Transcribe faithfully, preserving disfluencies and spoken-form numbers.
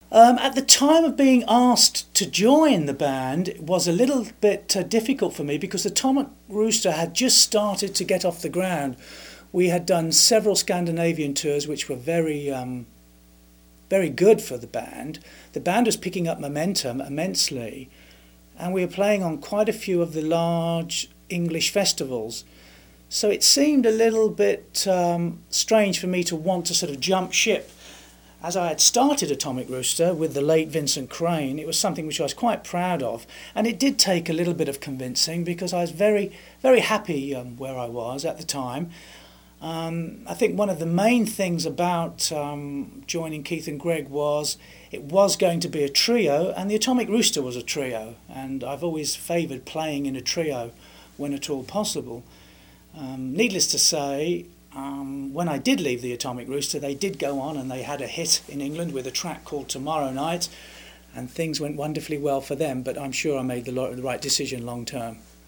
Um, at the time of being asked to join the band, it was a little bit uh, difficult for me because the Atomic Rooster had just started to get off the ground. We had done several Scandinavian tours which were very, um, very good for the band. The band was picking up momentum immensely, and we were playing on quite a few of the large English festivals. So it seemed a little bit um, strange for me to want to sort of jump ship. As I had started Atomic Rooster with the late Vincent Crane, it was something which I was quite proud of, and it did take a little bit of convincing because I was very, very happy um, where I was at the time. Um, I think one of the main things about um, joining Keith and Greg was it was going to be a trio, and the Atomic Rooster was a trio, and I've always favoured playing in a trio when at all possible. Um, needless to say, Um, when I did leave the Atomic Rooster, they did go on and they had a hit in England with a track called Tomorrow Night, and things went wonderfully well for them, but I'm sure I made the, lo- the right decision long term.